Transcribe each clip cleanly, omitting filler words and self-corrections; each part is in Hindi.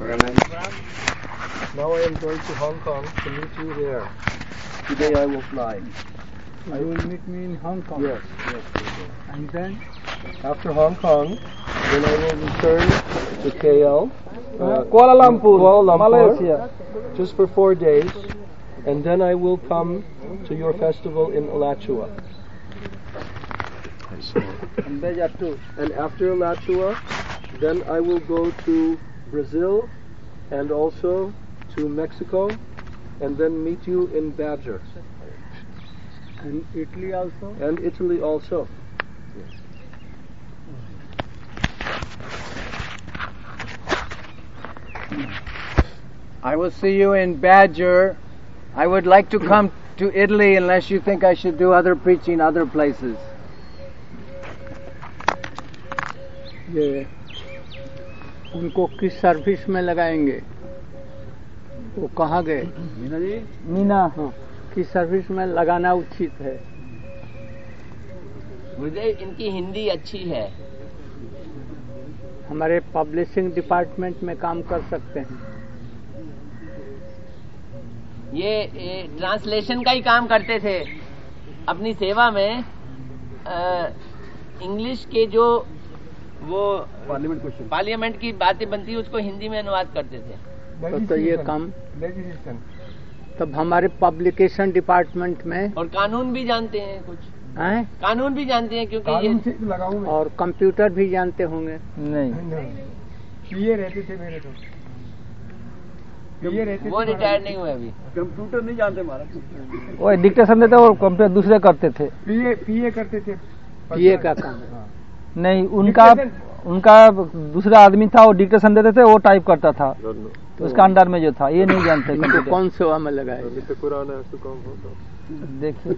Now I am going to Hong Kong to meet you there. Today I will fly. You will meet me in Hong Kong. Yes. And then After Hong Kong, then I will return to KL, Kuala Lumpur, Malaysia, just for 4 days, and then I will come to your festival in Alachua. And after Alachua, then I will go to Brazil and also to Mexico, and then meet you in Badger. And Italy also? And Italy also. I will see you in Badger. I would like to come to Italy unless you think I should do other preaching other places. ये उनको किस सर्विस में लगाएंगे? वो कहाँ गए? मीना जी? मीना, हाँ, किस सर्विस में लगाना उचित है? मुझे इनकी हिंदी अच्छी है। हमारे पब्लिशिंग डिपार्टमेंट में काम कर सकते हैं। ये ट्रांसलेशन का ही काम करते थे अपनी सेवा में। इंग्लिश के जो वो पार्लियामेंट की बातें बनती है उसको हिंदी में अनुवाद करते थे। तो ये काम तब हमारे पब्लिकेशन डिपार्टमेंट में। और कानून भी जानते हैं कुछ हैं? कानून भी जानते हैं क्योंकि और कंप्यूटर भी जानते होंगे। नहीं, ये रहते थे मेरे तो, ये रहते वो रिटायर्ड नहीं हुए अभी। कंप्यूटर नहीं जानते हमारा। वो डिक्टेशन देते और कंप्यूटर दूसरे करते थे। पीए करते थे। पीए का काम नहीं, उनका दूसरा आदमी था, वो डिक्टेशन देते थे, वो टाइप करता था। तो उसका अंडर में जो था, ये नहीं जानते। तो कौन सेवा में लगाए? देखिए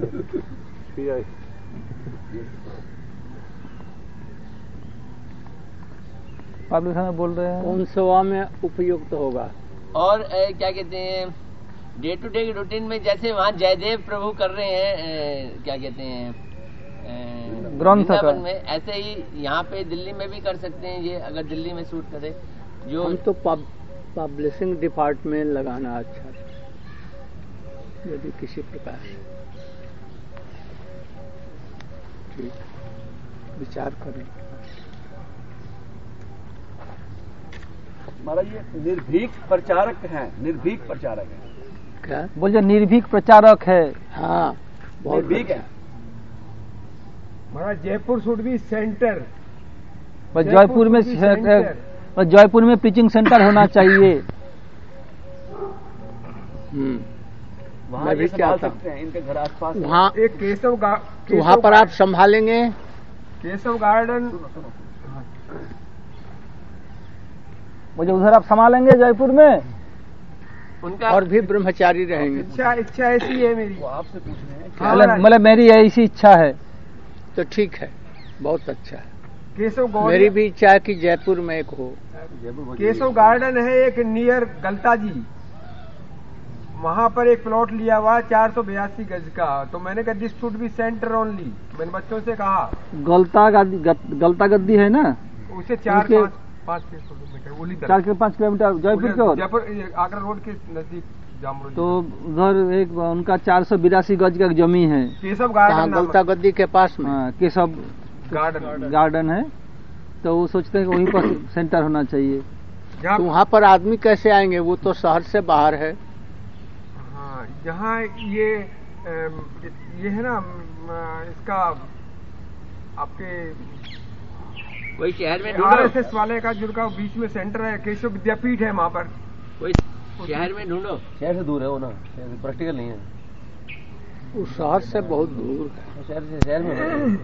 पब्लिक में बोल रहे हैं कौन सेवा में उपयुक्त होगा। और क्या कहते हैं, डे टू डे रूटीन में जैसे वहाँ जयदेव प्रभु कर रहे हैं, क्या कहते हैं, वृंदावन में, ऐसे ही यहाँ पे दिल्ली में भी कर सकते हैं। ये अगर दिल्ली में शूट करे जो हम तो पब्लिशिंग डिपार्टमेंट लगाना अच्छा है यदि किसी प्रकार से। ठीक, विचार करें। महाराज ये निर्भीक प्रचारक हैं, निर्भीक प्रचारक हैं। क्या बोलिए? निर्भीक प्रचारक है। हाँ, बहुत निर्भीक है। महाराज Jaipur should be centre. Jaipur में प्रीचिंग सेंटर होना चाहिए। वहाँ भी संभाल सकते हैं, इनके घर आसपास। वहाँ एक केशव वहाँ पर आप संभालेंगे। केशव गार्डन मुझे उधर आप संभालेंगे जयपुर में। उनका और भी ब्रह्मचारी रहेंगे। इच्छा ऐसी है मेरी। वो आपसे पूछ रहे हैं। मतलब मेरी ऐसी इच्छा है। तो ठीक है, बहुत अच्छा है। केशव मेरी भी इच्छा है कि जयपुर में एक हो। केशव गार्डन है एक नियर गलता जी, वहाँ पर एक प्लॉट लिया हुआ 482 गज का। तो मैंने कहा this should be centre only. मैंने बच्चों से कहा गलता गद्दी है ना, उसे 4-5 kilometre 4-5 kilometre Jaipur Agra road के नजदीक जामरोड। तो उधर एक उनका 482 गज का जमीन है। केशव गार्डन गलता गद्दी के पास में। केशव गार्डन है। तो वो सोचते हैं कि वहीं पर सेंटर होना चाहिए। तो वहाँ पर आदमी कैसे आएंगे? वो तो शहर से बाहर है। हाँ, जहाँ ये है ना, इसका आपके कोई शहर में RSS वाले का जिनका बीच में सेंटर है, केशव विद्यापीठ है, वहाँ पर कोई शहर में ढूंढो। शहर से दूर है वो ना, प्रैक्टिकल नहीं है। वो शहर से बहुत दूर है। शहर में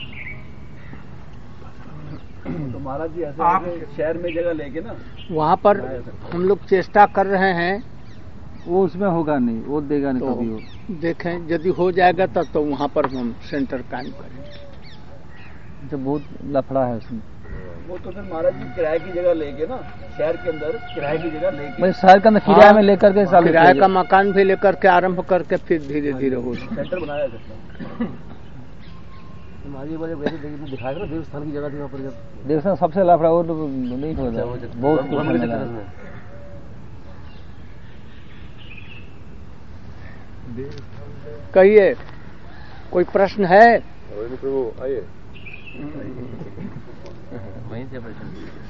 तो महाराज जी ऐसा आप शहर में जगह लेके ना, वहाँ पर हम लोग चेष्टा कर रहे हैं। वो उसमें होगा नहीं, वो देगा नहीं। तो कभी वो देखें, यदि हो जाएगा तब तो वहाँ पर हम सेंटर कायम करेंगे। जो बहुत लफड़ा है उसमें। वो तो फिर महाराज जी किराए की जगह लेके ना, शहर के अंदर किराए की जगह लेके, भाई शहर के अंदर किराए में लेकर के किराए का मकान भी लेकर के आरंभ करके फिर धीरे धीरे हो सेंटर बनाया जाता है। दिखाएगा ना देवस्थान की जगह थी वहाँ पर, जब देवस्थान सबसे लाफड़ा वो नहीं होता, बहुत कहिए, कोई प्रश्न है? प्रभु आइए। वहीं से प्रश्न।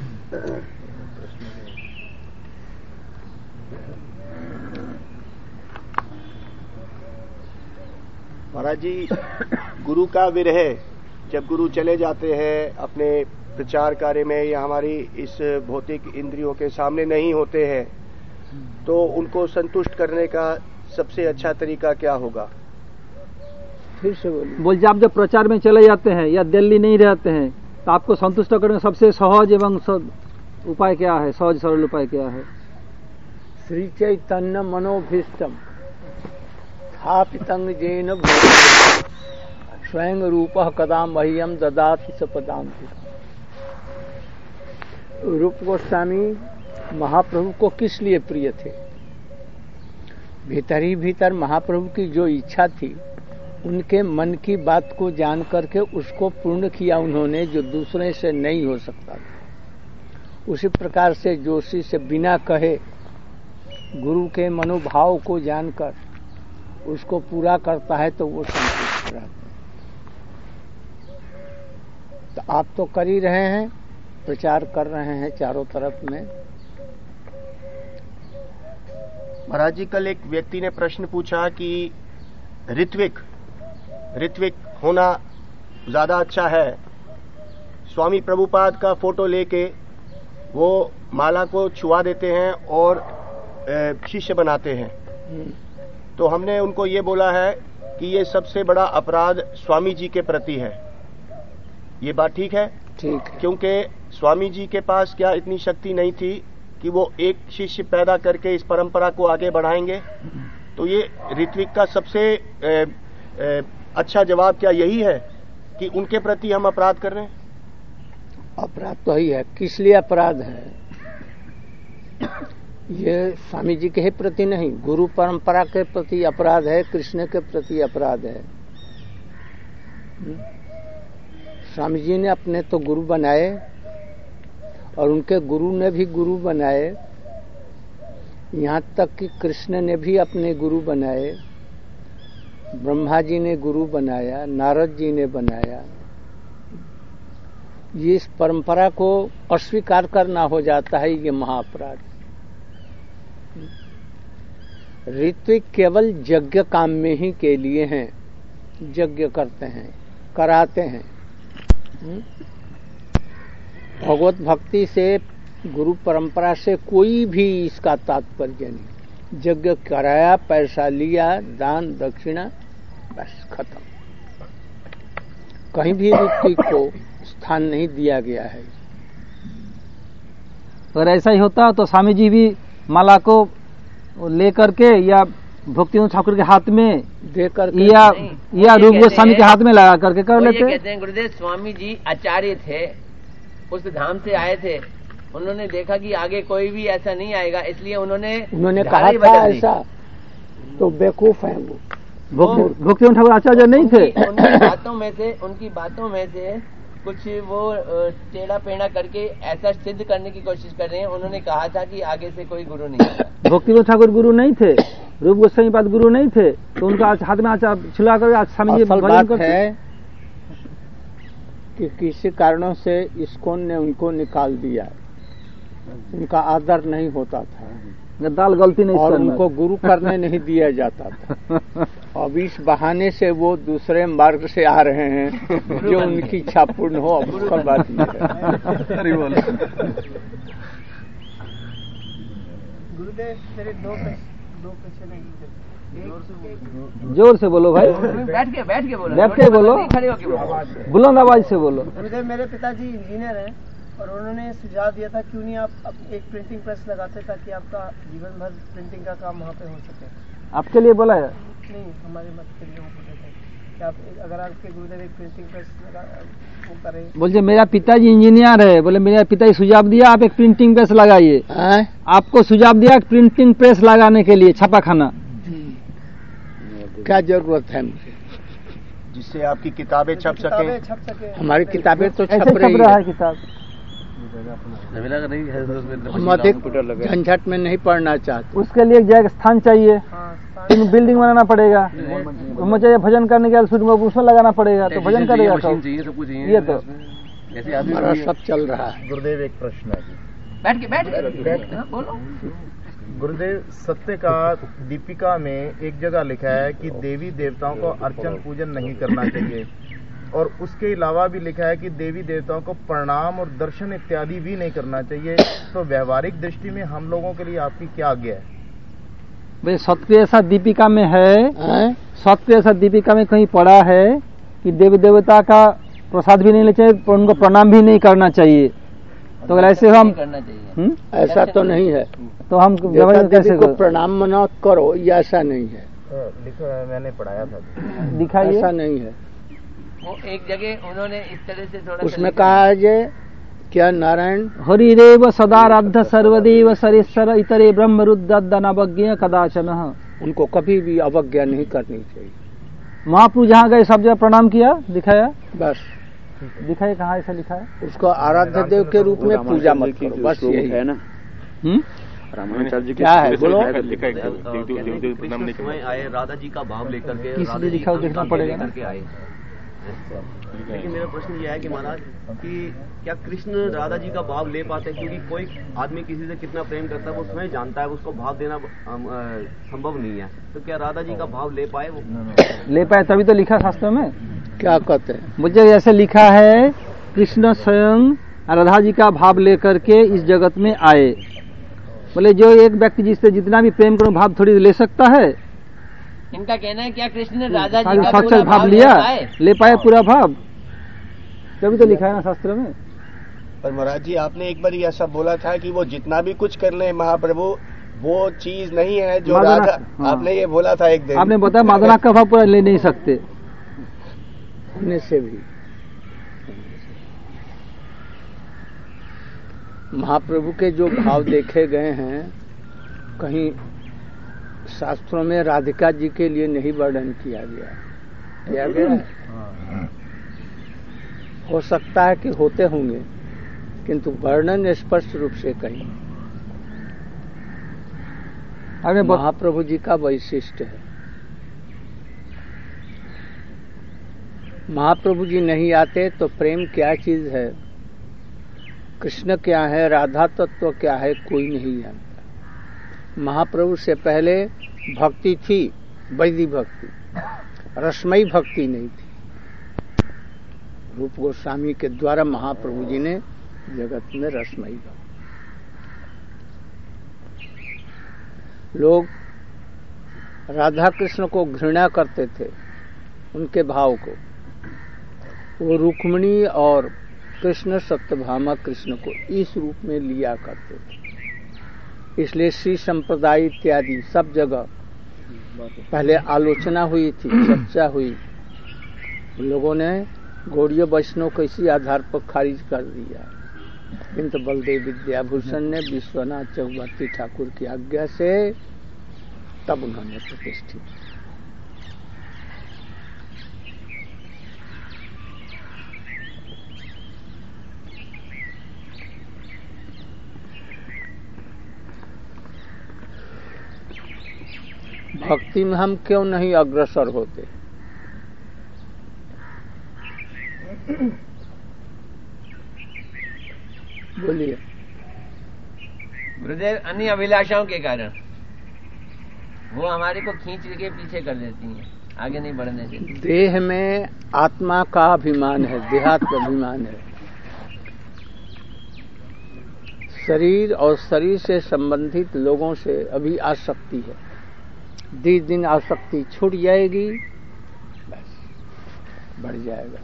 महाराज जी, गुरु का विरह, जब गुरु चले जाते हैं अपने प्रचार कार्य में या हमारी इस भौतिक इंद्रियों के सामने नहीं होते हैं, तो उनको संतुष्ट करने का सबसे अच्छा तरीका क्या होगा? फिर से बोलिए। आप जब प्रचार में चले जाते हैं या दिल्ली नहीं रहते हैं, तो आपको संतुष्ट करने का सबसे सहज एवं उपाय क्या है? सहज सरल उपाय क्या है? श्री चैतन्य मनोभीष्टम स्थापितं येन स्वयं रूपः कदा मह्यम ददाति स पदान्ति। रूप गोस्वामी महाप्रभु को किस लिए प्रिय थे? भीतर ही भीतर महाप्रभु की जो इच्छा थी, उनके मन की बात को जान करके उसको पूर्ण किया उन्होंने, जो दूसरे से नहीं हो सकता था। उसी प्रकार से जोशी से बिना कहे गुरु के मनोभाव को जानकर उसको पूरा करता है तो वो संतुष्ट रहता है। तो आप तो कर ही रहे हैं, प्रचार कर रहे हैं चारों तरफ में। महाराज जी, कल एक व्यक्ति ने प्रश्न पूछा कि ऋत्विक होना ज्यादा अच्छा है। स्वामी प्रभुपाद का फोटो लेके वो माला को छुआ देते हैं और शिष्य बनाते हैं। तो हमने उनको ये बोला है कि ये सबसे बड़ा अपराध स्वामी जी के प्रति है। ये बात ठीक है? ठीक है। क्योंकि स्वामी जी के पास क्या इतनी शक्ति नहीं थी कि वो एक शिष्य पैदा करके इस परंपरा को आगे बढ़ाएंगे? तो ये ऋत्विक का सबसे अच्छा जवाब क्या यही है कि उनके प्रति हम अपराध कर रहे हैं? अपराध तो ही है। किस लिए अपराध है? ये स्वामी जी के ही प्रति नहीं, गुरु परंपरा के प्रति अपराध है, कृष्ण के प्रति अपराध है। स्वामी जी ने अपने तो गुरु बनाए और उनके गुरु ने भी गुरु बनाए, यहाँ तक कि कृष्ण ने भी अपने गुरु बनाए, ब्रह्मा जी ने गुरु बनाया, नारद जी ने बनाया। ये इस परंपरा को अस्वीकार करना हो जाता है, ये महाअपराध। ऋत्विक केवल यज्ञ काम में ही के लिए हैं, यज्ञ करते हैं, कराते हैं। भगवत भक्ति से, गुरु परंपरा से कोई भी इसका तात्पर्य नहीं। यज्ञ कराया, पैसा लिया, दान दक्षिणा, बस खत्म। कहीं भी ऋत्विक को स्थान नहीं दिया गया है। अगर ऐसा ही होता तो स्वामी जी भी माला को लेकर के या भक्तिनाथ ठाकुर के हाथ में देकर या रूप गोस्वामी के हाथ में लगा करके कर लेते। कहते हैं गुरुदेव स्वामी जी आचार्य थे, उस धाम से आए थे, उन्होंने देखा कि आगे कोई भी ऐसा नहीं आएगा, इसलिए उन्होंने कहा था ऐसा। तो बेवकूफ है वो। भक्तिनाथ ठाकुर आचार्य नहीं थे। उनकी बातों में से कुछ वो टेढ़ा पेढ़ा करके ऐसा सिद्ध करने की कोशिश कर रहे हैं। उन्होंने कहा था कि आगे से कोई गुरु नहीं है। भक्तिनाथ ठाकुर गुरु नहीं थे, रूप गोस्वामी पाद गुरु नहीं थे, तो उनका हाथ में आचार छिला कर स्वामी जी बात है कि किसी कारणों से इस्कॉन ने उनको निकाल दिया, उनका आदर नहीं होता था, दाल गलती नहीं, और उनको गुरु करने नहीं दिया जाता था। अब इस बहाने से वो दूसरे मार्ग से आ रहे हैं, जो उनकी इच्छा पूर्ण हो। अब उसका बात नहीं है। गुरुदेव मेरे दो प्रश्न हैं। जोर से बोलो भाई। बैठ के बोलो, खड़े होके बोलो, बुलंद आवाज से बोलो। गुरुदेव मेरे पिताजी इंजीनियर हैं और उन्होंने सुझाव दिया था क्यों नहीं आप एक प्रिंटिंग प्रेस लगाते ताकि आपका जीवन भर प्रिंटिंग का काम वहाँ पे हो सके। आपके लिए बोला है? नहीं, हमारे मत के लिए वो बोलते थे कि आप अगर आपके गुरुदेव एक प्रिंटिंग प्रेस वो करें। बोलते मेरा पिताजी इंजीनियर है, बोले मेरा पिताजी सुझाव दिया आप एक प्रिंटिंग प्रेस लगाइए। आपको सुझाव दिया प्रिंटिंग प्रेस लगाने के लिए, छापाखाना। क्या जरूरत है मुझे? जिससे आपकी किताबें छप सकें। हमारी किताबें तो छप रही है किताब। हम अधिक झंझट में नहीं पढ़ना चाहते। उसके लिए एक जगह स्थान चाहिए, बिल्डिंग बनाना पड़ेगा, मुझे भजन करने के लिए उसमें लगाना पड़ेगा, तो भजन करेगा ये तो हमारा सब चल रहा है। गुरुदेव एक प्रश्न है। बैठ बोलो। गुरुदेव, सत्य का दीपिका में एक जगह लिखा है कि देवी देवताओं को अर्चन पूजन नहीं करना चाहिए, और उसके अलावा भी लिखा है कि देवी देवताओं को प्रणाम और दर्शन इत्यादि भी नहीं करना चाहिए। तो व्यवहारिक दृष्टि में हम लोगों के लिए आपकी क्या आज्ञा है? भाई सत्य ऐसा दीपिका में है, सत्य ऐसा दीपिका में कहीं पड़ा है कि देवी देवता का प्रसाद भी नहीं लेना चाहिए, उनको प्रणाम भी नहीं करना चाहिए। तो अगर ऐसे हम करना चाहिए, ऐसा तो नहीं है। तो हम कैसे को प्रणाम मना करो, ये ऐसा नहीं है। लिखा है, मैंने पढ़ाया था। दिखाइए, ऐसा नहीं है। वो एक जगह उन्होंने इस तरह से थोड़ा उसमें कहा है जे क्या नारायण हरिरेव सदाराध्य सर्वदेव सरेश्वर इतरे ब्रह्म रुद्रज्ञ कदाचन। उनको कभी भी अवज्ञा नहीं करनी चाहिए। महाप्रभु जहाँ गए सब जगह प्रणाम किया, दिखाया, बस दिखाइए कहाँ ऐसा लिखा है। उसको आराध्य देव के रूप में पूजा मत करो, बस यही है ना। रामानुजाचार्य जी क्या है बोलो। कृष्ण समय आए, राधा जी का भाव लेकर के, किस लिए लिखा देखना पड़ेगा करके आए। लेकिन मेरा प्रश्न यह है कि महाराज कि क्या कृष्ण राधा जी का भाव ले पाते हैं? क्योंकि कोई आदमी किसी से कितना प्रेम करता है वो स्वयं जानता है, उसको भाव देना संभव नहीं है। तो क्या राधा जी का भाव ले पाए? वो ले पाए तभी तो लिखा शास्त्र में। क्या कहते हैं? मुझे ऐसे लिखा है, कृष्ण स्वयं राधा जी का भाव लेकर के इस जगत में आए। बोले जो एक व्यक्ति जिससे जितना भी प्रेम करो भाव थोड़ी ले सकता है। इनका कहना है क्या कृष्ण ने राधा जी का साक्षात भाव लिया, ले पाए पूरा भाव, तभी तो लिखा है ना शास्त्र में। पर महाराज जी, आपने एक बार ऐसा बोला था कि वो जितना भी कुछ कर ले महाप्रभु, वो चीज नहीं है जो राधा। आपने ये बोला था एक दिन। आपने बताया मादना का भाव पूरा ले नहीं सकते। होने से भी महाप्रभु के जो भाव देखे गए हैं, कहीं शास्त्रों में राधिका जी के लिए नहीं वर्णन किया गया। हो सकता है कि होते होंगे, किंतु वर्णन स्पष्ट रूप से कहीं महाप्रभु जी का वैशिष्ट्य है। महाप्रभु जी नहीं आते तो प्रेम क्या चीज है, कृष्ण क्या है, राधा तत्व क्या है, कोई नहीं जानता। महाप्रभु से पहले भक्ति थी, वैदिक भक्ति, रसमयी भक्ति नहीं थी। रूप गोस्वामी के द्वारा महाप्रभु जी ने जगत में रसमयी भक्ति। लोग राधा कृष्ण को घृणा करते थे, उनके भाव को। वो रुक्मिणी और कृष्ण सत्यभामा कृष्ण को इस रूप में लिया करते थे। इसलिए श्री संप्रदाय इत्यादि सब जगह पहले आलोचना हुई थी, चर्चा हुई। लोगों ने गौड़ीय वैष्णव को इसी आधार पर खारिज कर दिया, किंतु बलदेव विद्याभूषण ने विश्वनाथ चक्रवर्ती ठाकुर की आज्ञा से तब उन्होंने प्रतिष्ठित। भक्ति में हम क्यों नहीं अग्रसर होते? बोलिए। गुरुदेव, अन्य अभिलाषाओं के कारण वो हमारे को खींच के पीछे कर देती हैं, आगे नहीं बढ़ने देती। देह में आत्मा का अभिमान है, देहात्म अभिमान है। शरीर और शरीर से संबंधित लोगों से अभी आसक्ति है। दिन दिन आसक्ति छूट जाएगी, बस बढ़ जाएगा।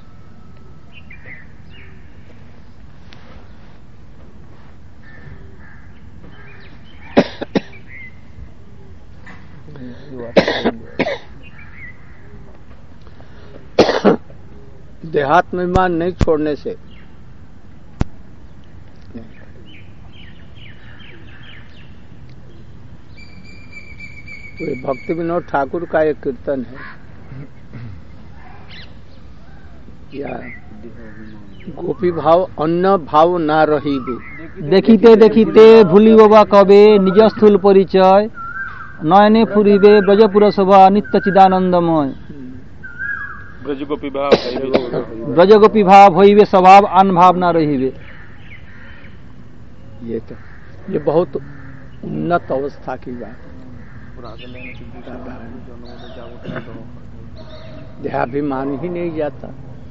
देहात्म अभिमान नहीं छोड़ने से भक्ति विनोद ठाकुर का एक कीर्तन है, या गोपी भाव अन्न भाव ना रहिबे देखिते देखिते भूलिबा कबे निज स्थूल परिचय नयने फुरिबे ब्रजपुर शोभा नित्य चिदानंदमय ब्रजगोपी भाव होइबे स्वभाव अन भाव ना रहिबे। ये बहुत उन्नत अवस्था की बात। देहाभिमान ही नहीं जाता।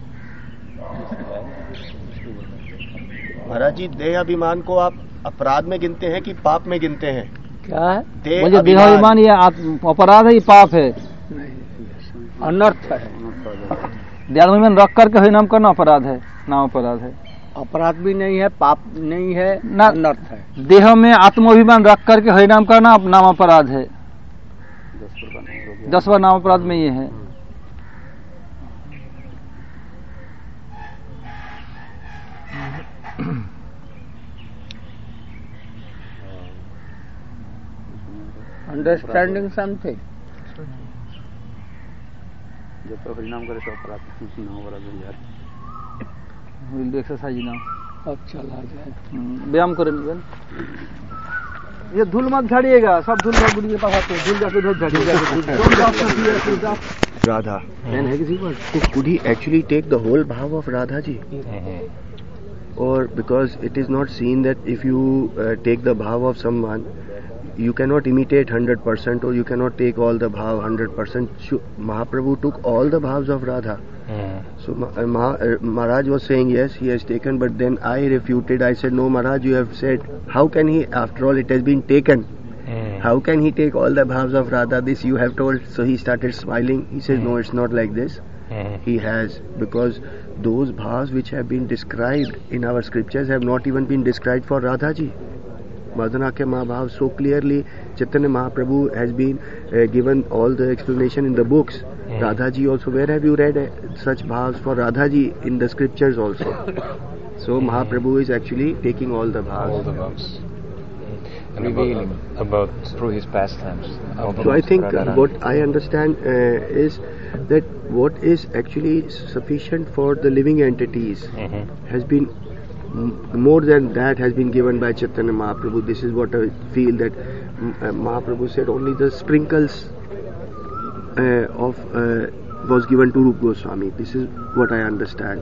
महाराज जी, देह अभिमान को आप अपराध में गिनते हैं कि पाप में गिनते हैं? क्या है? मुझे देहाभिमान ये अपराध है, ये पाप है? अनर्थ है। देहाभिमान रख करके हरिनाम करना अपराध है, नाम अपराध है। अपराध भी नहीं है, पाप नहीं है, ना अनर्थ है। देह में आत्माभिमान रख करके हरिनाम करना नाम अपराध है। 10 बार नाम अपराध में ये है। Understanding something. जब तक हरिनाम करे सब अपराध नाम अपराध हो जाए। Will do exercise now. अब चला जाए, व्यायाम करेंगे। ये धूल मत झाड़िएगा, सब धूल मत गुड़ी के पास आते हैं, धूल जाके उधर झाड़िएगा। Radha, so could he actually take the whole bhav of Radha ji? Or because it is not seen that if you take the bhav of someone, you cannot imitate 100% or you cannot take all the bhav 100%. Mahaprabhu took all the bhavs of Radha. So Maharaj was saying yes, he has taken, but then I refuted. I said no, Maharaj, you have said, how can he, after all it has been taken, how can he take all the bhavs of Radha? This you have told. So he started smiling. He says no, it's not like this. He has, because those bhavs which have been described in our scriptures have not even been described for Radha ji. Madhana ke Mahabhav, so clearly Chaitanya Mahaprabhu has been given all the explanation in the books. Radha ji also, where have you read such bhavs for Radha ji in the scriptures also? So Mahaprabhu is actually taking all the bhavs. All the bhavs. And revealing about through his pastimes. So I think what I understand is that what is actually sufficient for the living entities has been more than that has been given by Chaitanya Mahaprabhu. This is what I feel, that Mahaprabhu said only the sprinkles was given to Rupa Goswami. This is what I understand.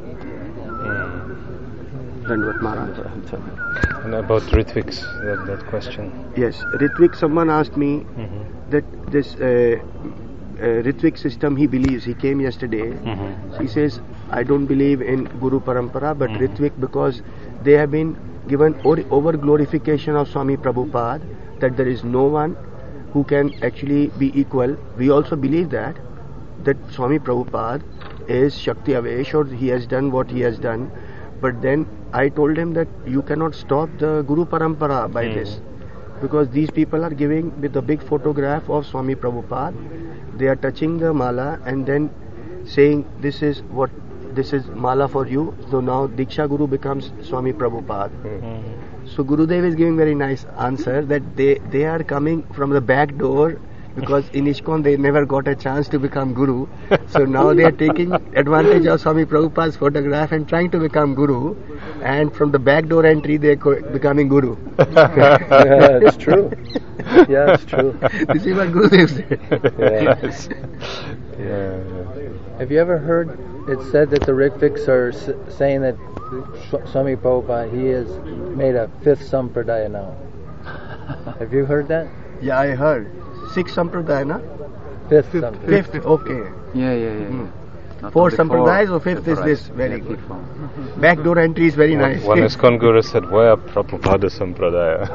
Dandvat Maharaj. And about Ritviks, that question. Yes, Ritvik, someone asked me that this Ritvik system he believes. He came yesterday. He says, I don't believe in Guru Parampara, but Ritvik, because they have been given over glorification of Swami Prabhupada, that there is no one who can actually be equal. We also believe that Swami Prabhupada is Shakti Avesh, or he has done what he has done. But then I told him that you cannot stop the Guru Parampara by this, because these people are giving with a big photograph of Swami Prabhupada. They are touching the mala and then saying this is mala for you. So now Diksha Guru becomes Swami Prabhupada. So Gurudev is giving very nice answer that they are coming from the back door, because in ISKCON they never got a chance to become Guru. So now they are taking advantage of Swami Prabhupada's photograph and trying to become Guru. And from the back door entry they are becoming Guru. Yeah, it's true. Yeah, it's true. This is what Gurudev said. Yes. Yeah. Have you ever heard it said that the Ritviks are saying that Swami Prabhupada, he has made a 5th Sampradaya now? Have you heard that? Yeah, I heard. 6 Sampradaya, na? 5th Sampradaya. 5th, okay. Yeah. 4 Sampradayas, or 5th is this? Very good. Backdoor entry is very nice. One ISKCON Guru said, where Prabhupada Sampradaya?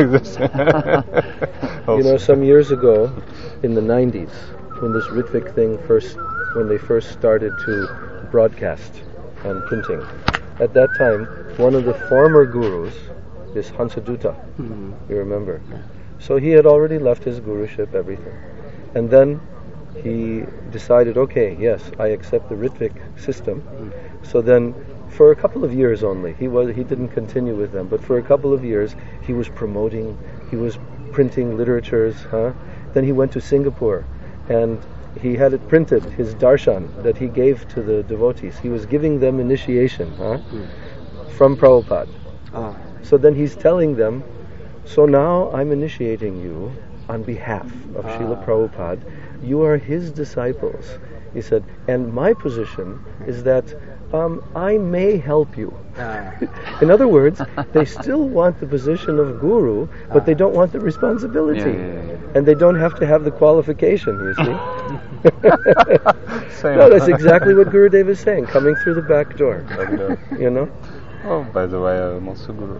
You know, some years ago, in the 90s, when this Ritvik thing when they first started to broadcast and printing, at that time, one of the former gurus is Hansadutta, you remember. So he had already left his guruship, everything. And then he decided, okay, yes, I accept the Ritvik system. So then, for a couple of years only, he didn't continue with them, but for a couple of years, he was promoting, he was printing literatures, Then he went to Singapore, and he had it printed, his darshan that he gave to the devotees. He was giving them initiation from Prabhupada. So then he's telling them, so now I'm initiating you on behalf of Srila Prabhupada. You are his disciples. He said, and my position is that I may help you. In other words, they still want the position of guru, but they don't want the responsibility. And they don't have to have the qualification, you see. No, that's exactly what Gurudev is saying, coming through the back door. You know? Oh, by the way, I'm also guru.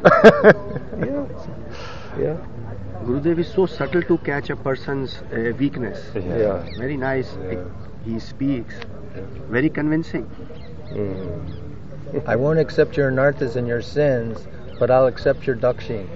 Yeah. Gurudev is so subtle to catch a person's weakness. Very nice. He speaks. Very convincing. I won't accept your narthas and your sins, but I'll accept your dakshin.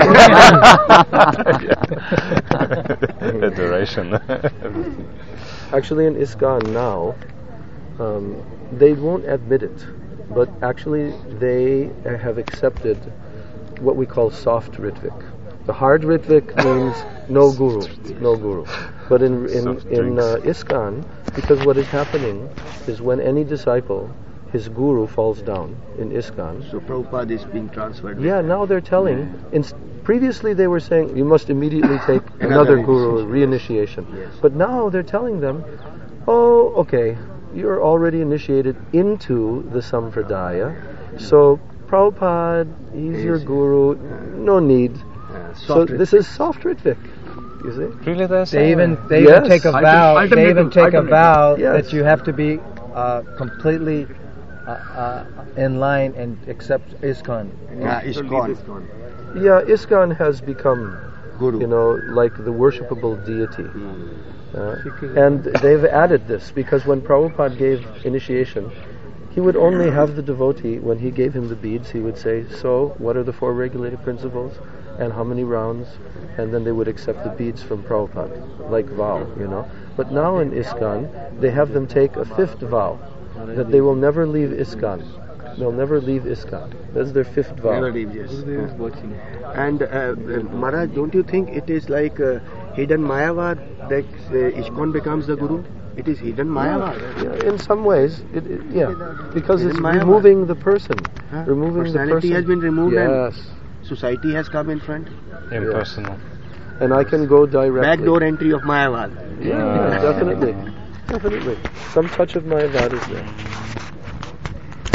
Adoration. Actually, in ISKCON now, they won't admit it, but actually they have accepted what we call soft Ritvik. The hard Ritvik means no guru. But in ISKCON, because what is happening is when any disciple, his guru falls down in ISKCON. So Prabhupada is being transferred. Yeah, now they're telling. Previously they were saying you must immediately take another guru, reinitiation. But now they're telling them, oh, okay, you're already initiated into the Sampradaya. So Prabhupada, he's your guru, no need. So this is soft Ritvik, you see. Really, they even take a vow. They even take a vow that you have to be completely in line and accept ISKCON. ISKCON. Yeah, ISKCON has become, guru, like the worshipable deity. And they've added this because when Prabhupada gave initiation, he would only have the devotee, when he gave him the beads, he would say, so what are the 4 regulated principles and how many rounds? And then they would accept the beads from Prabhupada, like vow, But now in ISKCON, they have them take a 5th vow, that they will never leave ISKCON. They'll never leave ISKCON. That's their 5th vow. Never leave, yes. And Maharaj, don't you think it is like hidden Mayavad that ISKCON becomes the guru? It is hidden Mayavad. Yeah, in some ways, because it's removing the person. Removing personality the person. Has been removed. Yes. And society has come in front. Impersonal. And I can go directly. Backdoor entry of Mayavad. Yeah, definitely. Some touch of Mayavad is there.